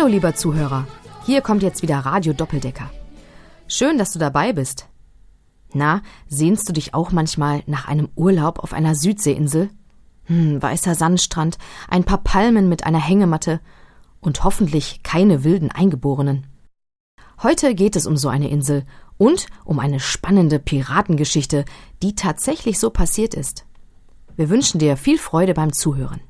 Hallo lieber Zuhörer, hier kommt jetzt wieder Radio Doppeldecker. Schön, dass du dabei bist. Na, sehnst du dich auch manchmal nach einem Urlaub auf einer Südseeinsel? Weißer Sandstrand, ein paar Palmen mit einer Hängematte und hoffentlich keine wilden Eingeborenen. Heute geht es um so eine Insel und um eine spannende Piratengeschichte, die tatsächlich so passiert ist. Wir wünschen dir viel Freude beim Zuhören.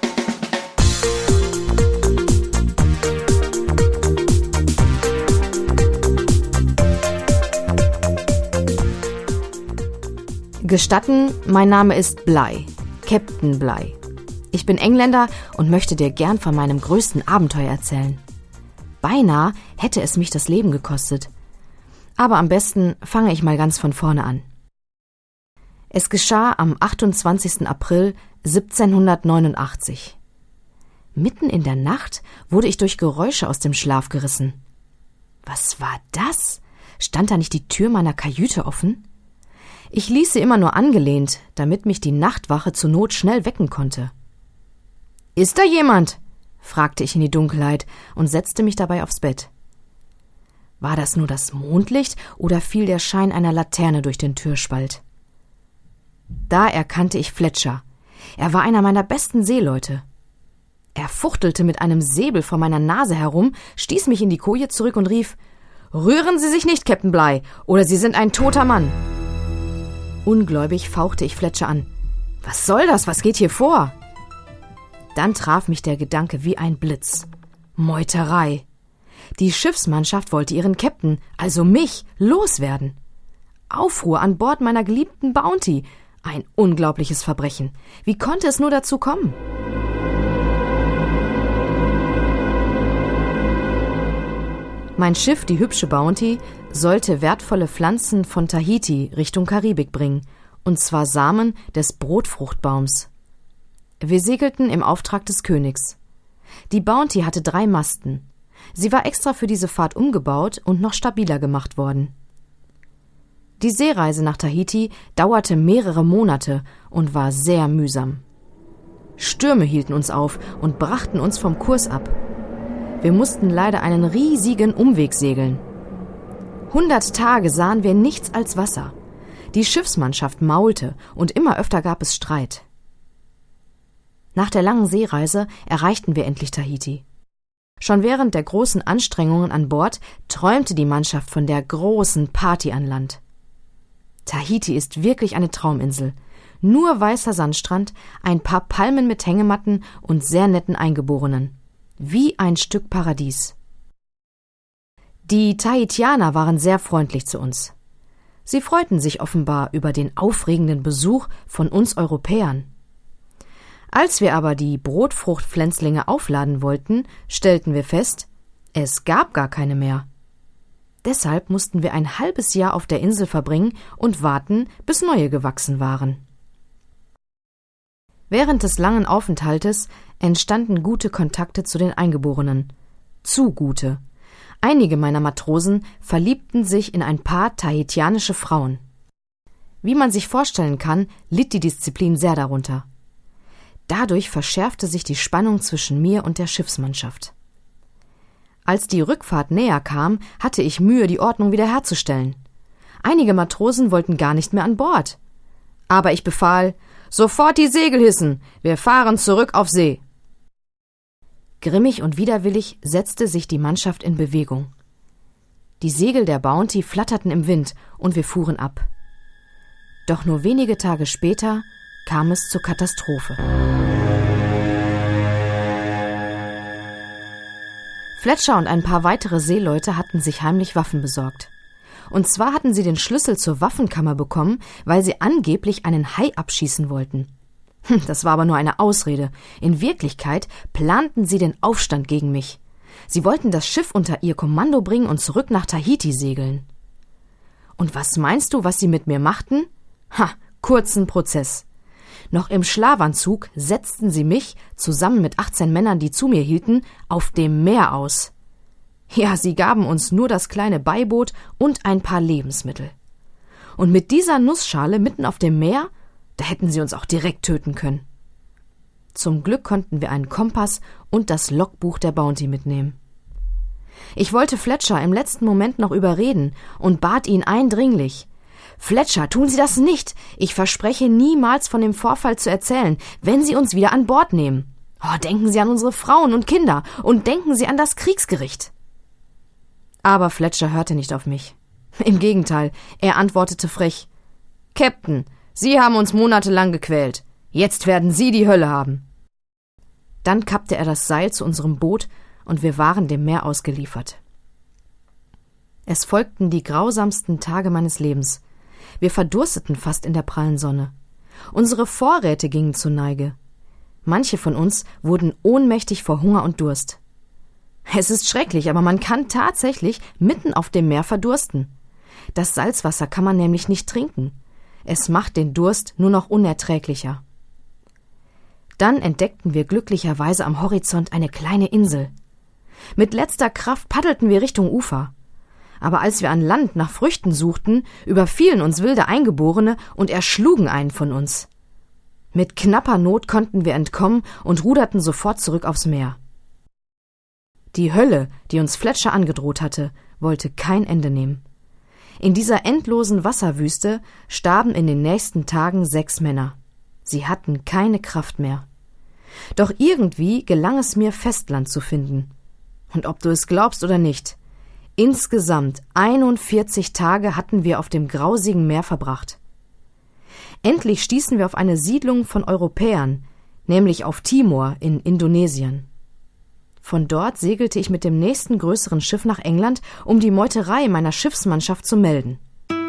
Gestatten, mein Name ist Bligh, Captain Bligh. Ich bin Engländer und möchte dir gern von meinem größten Abenteuer erzählen. Beinahe hätte es mich das Leben gekostet. Aber am besten fange ich mal ganz von vorne an. Es geschah am 28. April 1789. Mitten in der Nacht wurde ich durch Geräusche aus dem Schlaf gerissen. Was war das? Stand da nicht die Tür meiner Kajüte offen? Ich ließ sie immer nur angelehnt, damit mich die Nachtwache zur Not schnell wecken konnte. »Ist da jemand?« fragte ich in die Dunkelheit und setzte mich dabei aufs Bett. War das nur das Mondlicht oder fiel der Schein einer Laterne durch den Türspalt? Da erkannte ich Fletcher. Er war einer meiner besten Seeleute. Er fuchtelte mit einem Säbel vor meiner Nase herum, stieß mich in die Koje zurück und rief: »Rühren Sie sich nicht, Captain Bligh, oder Sie sind ein toter Mann!« Ungläubig fauchte ich Fletcher an. »Was soll das? Was geht hier vor?« Dann traf mich der Gedanke wie ein Blitz. Meuterei. Die Schiffsmannschaft wollte ihren Captain, also mich, loswerden. Aufruhr an Bord meiner geliebten Bounty. Ein unglaubliches Verbrechen. Wie konnte es nur dazu kommen? Mein Schiff, die hübsche Bounty, sollte wertvolle Pflanzen von Tahiti Richtung Karibik bringen, und zwar Samen des Brotfruchtbaums. Wir segelten im Auftrag des Königs. Die Bounty hatte 3 Masten. Sie war extra für diese Fahrt umgebaut und noch stabiler gemacht worden. Die Seereise nach Tahiti dauerte mehrere Monate und war sehr mühsam. Stürme hielten uns auf und brachten uns vom Kurs ab. Wir mussten leider einen riesigen Umweg segeln. 100 Tage sahen wir nichts als Wasser. Die Schiffsmannschaft maulte und immer öfter gab es Streit. Nach der langen Seereise erreichten wir endlich Tahiti. Schon während der großen Anstrengungen an Bord träumte die Mannschaft von der großen Party an Land. Tahiti ist wirklich eine Trauminsel. Nur weißer Sandstrand, ein paar Palmen mit Hängematten und sehr netten Eingeborenen. Wie ein Stück Paradies. Die Tahitianer waren sehr freundlich zu uns. Sie freuten sich offenbar über den aufregenden Besuch von uns Europäern. Als wir aber die Brotfruchtpflänzlinge aufladen wollten, stellten wir fest, es gab gar keine mehr. Deshalb mussten wir ein halbes Jahr auf der Insel verbringen und warten, bis neue gewachsen waren. Während des langen Aufenthaltes entstanden gute Kontakte zu den Eingeborenen. Zu gute. Einige meiner Matrosen verliebten sich in ein paar tahitianische Frauen. Wie man sich vorstellen kann, litt die Disziplin sehr darunter. Dadurch verschärfte sich die Spannung zwischen mir und der Schiffsmannschaft. Als die Rückfahrt näher kam, hatte ich Mühe, die Ordnung wiederherzustellen. Einige Matrosen wollten gar nicht mehr an Bord. Aber ich befahl: »Sofort die Segel hissen! Wir fahren zurück auf See!« Grimmig und widerwillig setzte sich die Mannschaft in Bewegung. Die Segel der Bounty flatterten im Wind und wir fuhren ab. Doch nur wenige Tage später kam es zur Katastrophe. Fletcher und ein paar weitere Seeleute hatten sich heimlich Waffen besorgt. Und zwar hatten sie den Schlüssel zur Waffenkammer bekommen, weil sie angeblich einen Hai abschießen wollten. Das war aber nur eine Ausrede. In Wirklichkeit planten sie den Aufstand gegen mich. Sie wollten das Schiff unter ihr Kommando bringen und zurück nach Tahiti segeln. Und was meinst du, was sie mit mir machten? Kurzen Prozess. Noch im Schlafanzug setzten sie mich, zusammen mit 18 Männern, die zu mir hielten, auf dem Meer aus. Ja, sie gaben uns nur das kleine Beiboot und ein paar Lebensmittel. Und mit dieser Nussschale mitten auf dem Meer, da hätten sie uns auch direkt töten können. Zum Glück konnten wir einen Kompass und das Logbuch der Bounty mitnehmen. Ich wollte Fletcher im letzten Moment noch überreden und bat ihn eindringlich: »Fletcher, tun Sie das nicht! Ich verspreche, niemals von dem Vorfall zu erzählen, wenn Sie uns wieder an Bord nehmen. Oh, denken Sie an unsere Frauen und Kinder und denken Sie an das Kriegsgericht!« Aber Fletcher hörte nicht auf mich. Im Gegenteil, er antwortete frech: »Captain, Sie haben uns monatelang gequält. Jetzt werden Sie die Hölle haben.« Dann kappte er das Seil zu unserem Boot und wir waren dem Meer ausgeliefert. Es folgten die grausamsten Tage meines Lebens. Wir verdursteten fast in der prallen Sonne. Unsere Vorräte gingen zur Neige. Manche von uns wurden ohnmächtig vor Hunger und Durst. Es ist schrecklich, aber man kann tatsächlich mitten auf dem Meer verdursten. Das Salzwasser kann man nämlich nicht trinken. Es macht den Durst nur noch unerträglicher. Dann entdeckten wir glücklicherweise am Horizont eine kleine Insel. Mit letzter Kraft paddelten wir Richtung Ufer. Aber als wir an Land nach Früchten suchten, überfielen uns wilde Eingeborene und erschlugen einen von uns. Mit knapper Not konnten wir entkommen und ruderten sofort zurück aufs Meer. Die Hölle, die uns Fletcher angedroht hatte, wollte kein Ende nehmen. In dieser endlosen Wasserwüste starben in den nächsten Tagen 6 Männer. Sie hatten keine Kraft mehr. Doch irgendwie gelang es mir, Festland zu finden. Und ob du es glaubst oder nicht, insgesamt 41 Tage hatten wir auf dem grausigen Meer verbracht. Endlich stießen wir auf eine Siedlung von Europäern, nämlich auf Timor in Indonesien. Von dort segelte ich mit dem nächsten größeren Schiff nach England, um die Meuterei meiner Schiffsmannschaft zu melden.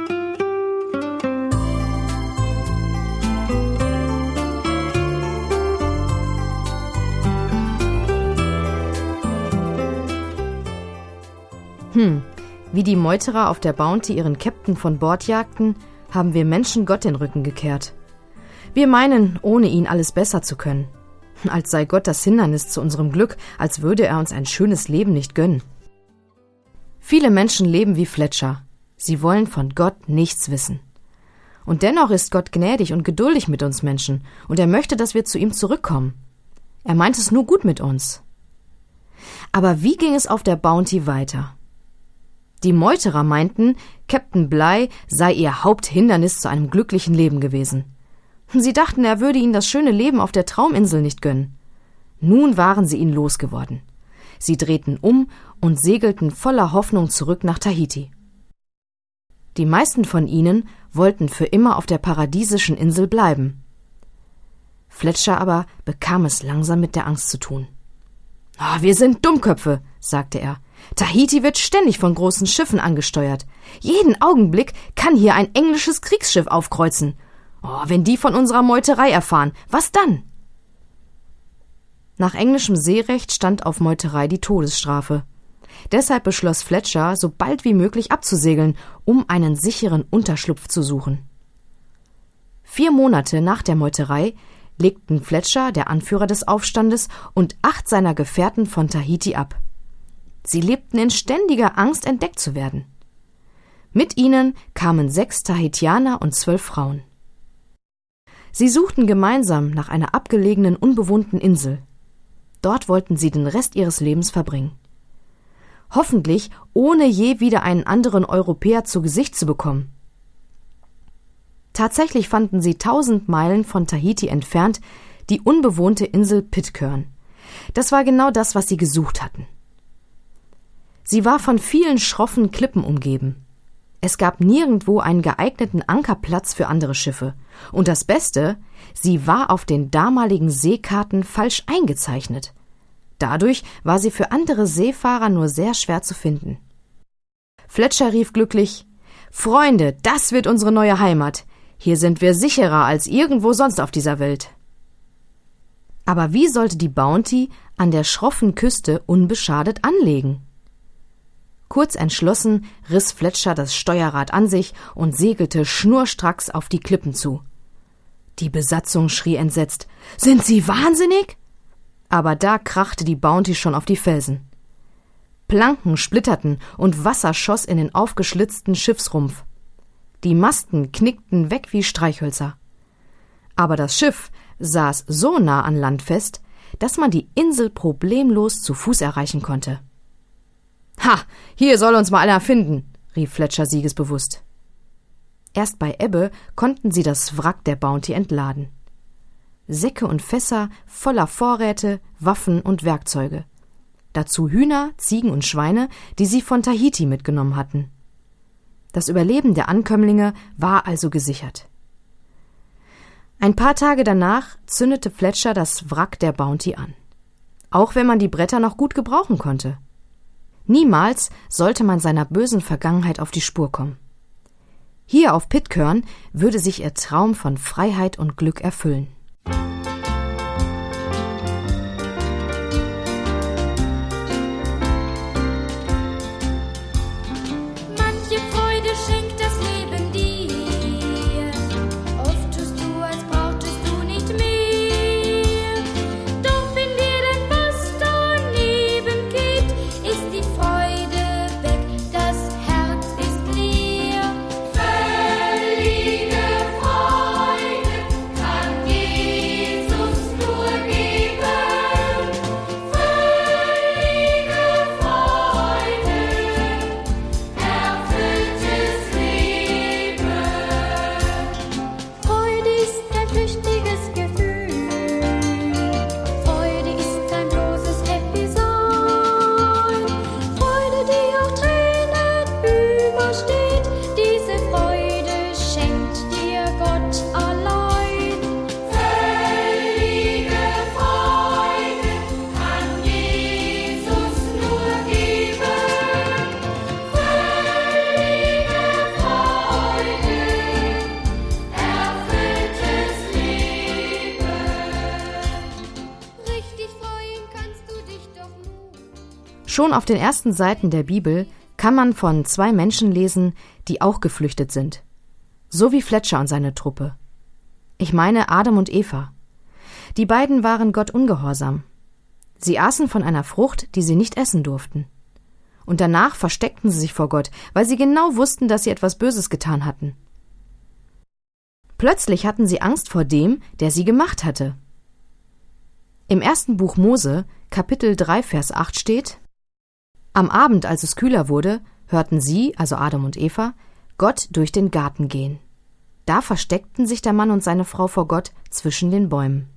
Wie die Meuterer auf der Bounty ihren Captain von Bord jagten, haben wir Menschen Gott den Rücken gekehrt. Wir meinen, ohne ihn alles besser zu können. Als sei Gott das Hindernis zu unserem Glück, als würde er uns ein schönes Leben nicht gönnen. Viele Menschen leben wie Fletcher. Sie wollen von Gott nichts wissen. Und dennoch ist Gott gnädig und geduldig mit uns Menschen, und er möchte, dass wir zu ihm zurückkommen. Er meint es nur gut mit uns. Aber wie ging es auf der Bounty weiter? Die Meuterer meinten, Captain Bligh sei ihr Haupthindernis zu einem glücklichen Leben gewesen. Sie dachten, er würde ihnen das schöne Leben auf der Trauminsel nicht gönnen. Nun waren sie ihn losgeworden. Sie drehten um und segelten voller Hoffnung zurück nach Tahiti. Die meisten von ihnen wollten für immer auf der paradiesischen Insel bleiben. Fletcher aber bekam es langsam mit der Angst zu tun. »Oh, wir sind Dummköpfe«, sagte er. »Tahiti wird ständig von großen Schiffen angesteuert. Jeden Augenblick kann hier ein englisches Kriegsschiff aufkreuzen. Oh, wenn die von unserer Meuterei erfahren, was dann?« Nach englischem Seerecht stand auf Meuterei die Todesstrafe. Deshalb beschloss Fletcher, so bald wie möglich abzusegeln, um einen sicheren Unterschlupf zu suchen. 4 Monate nach der Meuterei legten Fletcher, der Anführer des Aufstandes, und 8 seiner Gefährten von Tahiti ab. Sie lebten in ständiger Angst, entdeckt zu werden. Mit ihnen kamen 6 Tahitianer und 12 Frauen. Sie suchten gemeinsam nach einer abgelegenen, unbewohnten Insel. Dort wollten sie den Rest ihres Lebens verbringen. Hoffentlich ohne je wieder einen anderen Europäer zu Gesicht zu bekommen. Tatsächlich fanden sie 1000 Meilen von Tahiti entfernt die unbewohnte Insel Pitcairn. Das war genau das, was sie gesucht hatten. Sie war von vielen schroffen Klippen umgeben. Es gab nirgendwo einen geeigneten Ankerplatz für andere Schiffe. Und das Beste, sie war auf den damaligen Seekarten falsch eingezeichnet. Dadurch war sie für andere Seefahrer nur sehr schwer zu finden. Fletcher rief glücklich: »Freunde, das wird unsere neue Heimat. Hier sind wir sicherer als irgendwo sonst auf dieser Welt.« Aber wie sollte die Bounty an der schroffen Küste unbeschadet anlegen? Kurz entschlossen riss Fletcher das Steuerrad an sich und segelte schnurstracks auf die Klippen zu. Die Besatzung schrie entsetzt: »Sind Sie wahnsinnig?« Aber da krachte die Bounty schon auf die Felsen. Planken splitterten und Wasser schoss in den aufgeschlitzten Schiffsrumpf. Die Masten knickten weg wie Streichhölzer. Aber das Schiff saß so nah an Land fest, dass man die Insel problemlos zu Fuß erreichen konnte. Ha, hier soll uns mal einer finden, rief Fletcher siegesbewusst. Erst bei Ebbe konnten sie das Wrack der Bounty entladen. Säcke und Fässer voller Vorräte, Waffen und Werkzeuge. Dazu Hühner, Ziegen und Schweine, die sie von Tahiti mitgenommen hatten. Das Überleben der Ankömmlinge war also gesichert. Ein paar Tage danach zündete Fletcher das Wrack der Bounty an. Auch wenn man die Bretter noch gut gebrauchen konnte. Niemals sollte man seiner bösen Vergangenheit auf die Spur kommen. Hier auf Pitcairn würde sich ihr Traum von Freiheit und Glück erfüllen. Schon auf den ersten Seiten der Bibel kann man von zwei Menschen lesen, die auch geflüchtet sind. So wie Fletcher und seine Truppe. Ich meine Adam und Eva. Die beiden waren Gott ungehorsam. Sie aßen von einer Frucht, die sie nicht essen durften. Und danach versteckten sie sich vor Gott, weil sie genau wussten, dass sie etwas Böses getan hatten. Plötzlich hatten sie Angst vor dem, der sie gemacht hatte. Im ersten Buch Mose, Kapitel 3, Vers 8 steht: Am Abend, als es kühler wurde, hörten sie, also Adam und Eva, Gott durch den Garten gehen. Da versteckten sich der Mann und seine Frau vor Gott zwischen den Bäumen.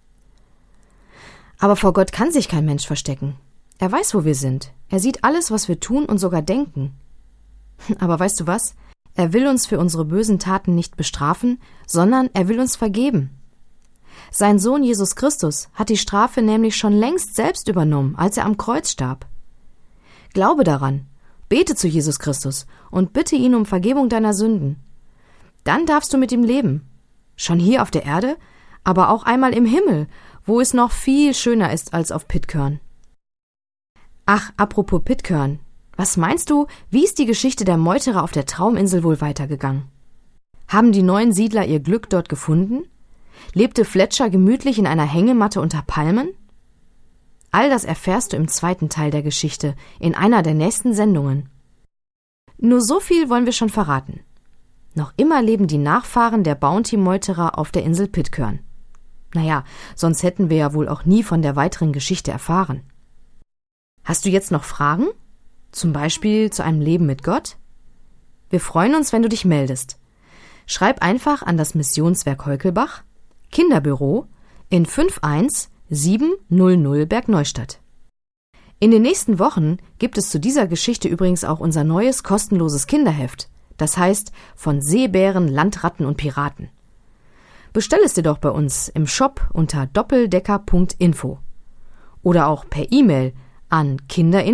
Aber vor Gott kann sich kein Mensch verstecken. Er weiß, wo wir sind. Er sieht alles, was wir tun und sogar denken. Aber weißt du was? Er will uns für unsere bösen Taten nicht bestrafen, sondern er will uns vergeben. Sein Sohn Jesus Christus hat die Strafe nämlich schon längst selbst übernommen, als er am Kreuz starb. Glaube daran, bete zu Jesus Christus und bitte ihn um Vergebung deiner Sünden. Dann darfst du mit ihm leben. Schon hier auf der Erde, aber auch einmal im Himmel, wo es noch viel schöner ist als auf Pitcairn. Ach, apropos Pitcairn, was meinst du, wie ist die Geschichte der Meuterer auf der Trauminsel wohl weitergegangen? Haben die neuen Siedler ihr Glück dort gefunden? Lebte Fletcher gemütlich in einer Hängematte unter Palmen? All das erfährst du im zweiten Teil der Geschichte, in einer der nächsten Sendungen. Nur so viel wollen wir schon verraten. Noch immer leben die Nachfahren der Bounty-Meuterer auf der Insel Pitcairn. Naja, sonst hätten wir ja wohl auch nie von der weiteren Geschichte erfahren. Hast du jetzt noch Fragen? Zum Beispiel zu einem Leben mit Gott? Wir freuen uns, wenn du dich meldest. Schreib einfach an das Missionswerk Heukelbach, Kinderbüro in 51700 Bergneustadt. In den nächsten Wochen gibt es zu dieser Geschichte übrigens auch unser neues kostenloses Kinderheft, das heißt von Seebären, Landratten und Piraten. Bestell es dir doch bei uns im Shop unter doppeldecker.info oder auch per E-Mail an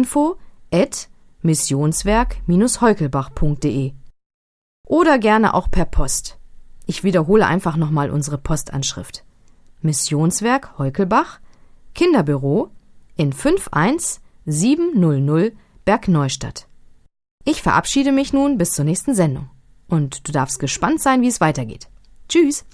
kinderinfo@missionswerk-heukelbach.de oder gerne auch per Post. Ich wiederhole einfach nochmal unsere Postanschrift. Missionswerk Heukelbach, Kinderbüro in 51700 Bergneustadt. Ich verabschiede mich nun bis zur nächsten Sendung. Und du darfst gespannt sein, wie es weitergeht. Tschüss!